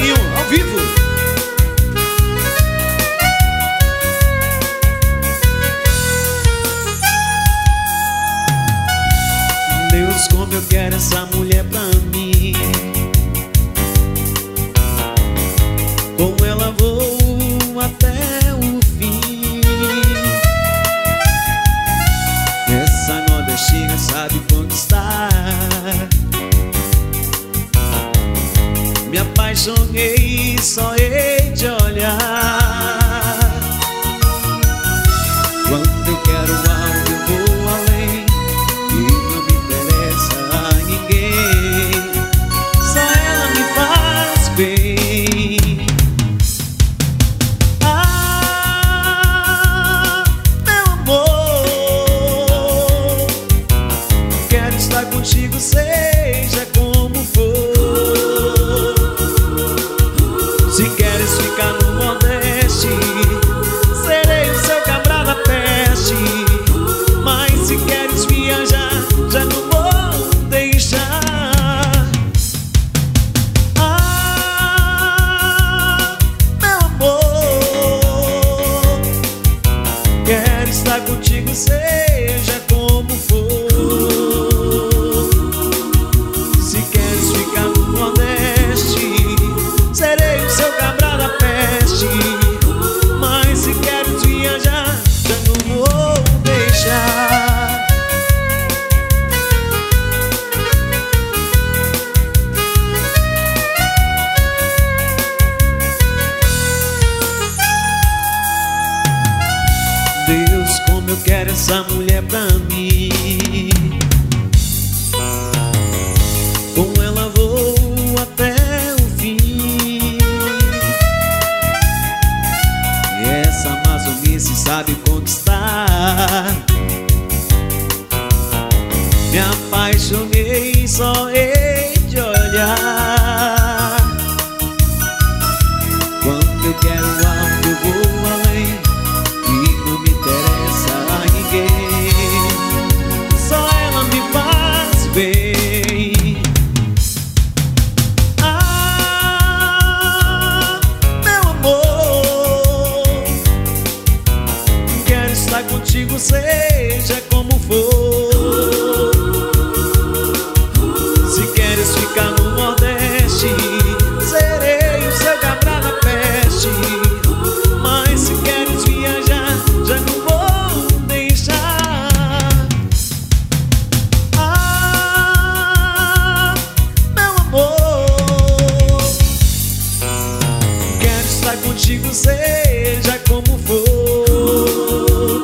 Cleinho, ao vivo. Deus, como eu quero essa mulher pra mim. Com ela vou até o fim. Essa nordestina sabe conquistar. Me apaixonei, só hei de olhar. Quando eu quero algo eu vou além, e não me interessa a ninguém. Só ela me faz bem. Ah, meu amor, quero estar contigo, seja como for. Se queres ficar no Nordeste, serei o seu cabra da peste. Mas se queres viajar, já não vou deixar. Ah, meu amor, quero estar contigo, seja como for. Se queres ficar no Nordeste, serei o seu cabra da peste. Mas se queres viajar, já não vou deixar. Deus, como eu quero essa mulher pra mim. Com ela vou até o fim. E essa amazonice sabe conquistar. Me apaixonei, só hei de olhar. Quando eu quero algo eu vou além, e não me interessa a ninguém. Só ela me faz bem. Ah, meu amor, quero estar contigo, seja como for. Se queres ficar no Nordeste, serei o seu cabra da peste. Mas se queres viajar, já não vou deixar. Ah, meu amor, quero estar contigo, seja como for.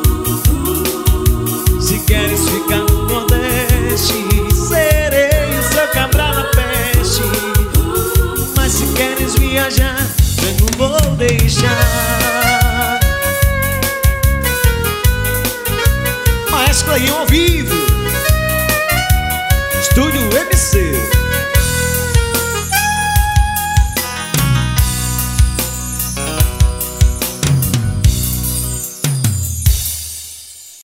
Se queres ficar no Nordeste, serei o seu cabra da peste. Mas se queres viajar, já não vou deixar. Maestro Cleinho ao vivo, Estúdio MC.